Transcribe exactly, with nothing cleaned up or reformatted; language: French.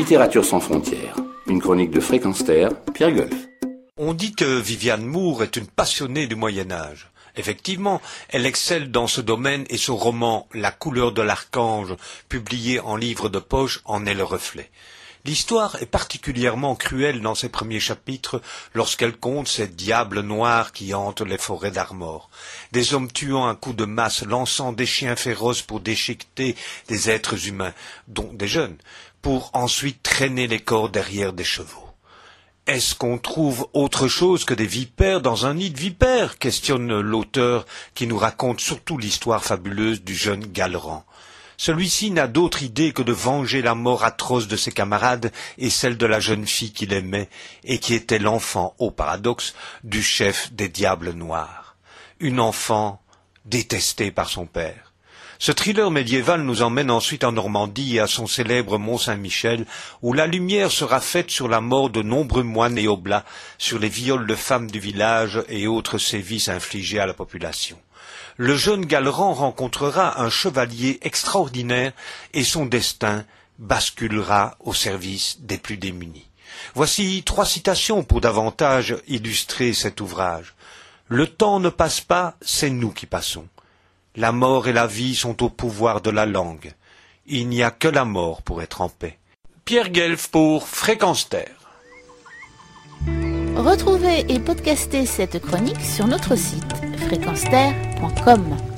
Littérature sans frontières, une chronique de Fréquence Terre, Pierre Golf. On dit que Viviane Moore est une passionnée du Moyen-Âge. Effectivement, elle excelle dans ce domaine et son roman « La couleur de l'archange », publié en livre de poche, en est le reflet. L'histoire est particulièrement cruelle dans ses premiers chapitres lorsqu'elle compte ces diables noirs qui hantent les forêts d'Armor. Des hommes tuant un coup de masse, lançant des chiens féroces pour déchiqueter des êtres humains, dont des jeunes, pour ensuite traîner les corps derrière des chevaux. Est-ce qu'on trouve autre chose que des vipères dans un nid de vipères? Questionne l'auteur qui nous raconte surtout l'histoire fabuleuse du jeune Galleran. Celui-ci n'a d'autre idée que de venger la mort atroce de ses camarades et celle de la jeune fille qu'il aimait et qui était l'enfant, au paradoxe, du chef des Diables Noirs. Une enfant détestée par son père. Ce thriller médiéval nous emmène ensuite en Normandie et à son célèbre Mont-Saint-Michel, où la lumière sera faite sur la mort de nombreux moines et oblats, sur les viols de femmes du village et autres sévices infligés à la population. Le jeune Galleran rencontrera un chevalier extraordinaire et son destin basculera au service des plus démunis. Voici trois citations pour davantage illustrer cet ouvrage. Le temps ne passe pas, c'est nous qui passons. La mort et la vie sont au pouvoir de la langue. Il n'y a que la mort pour être en paix. Pierre Guelf pour Fréquence Terre. Retrouvez et podcastez cette chronique sur notre site fréquence terre point com.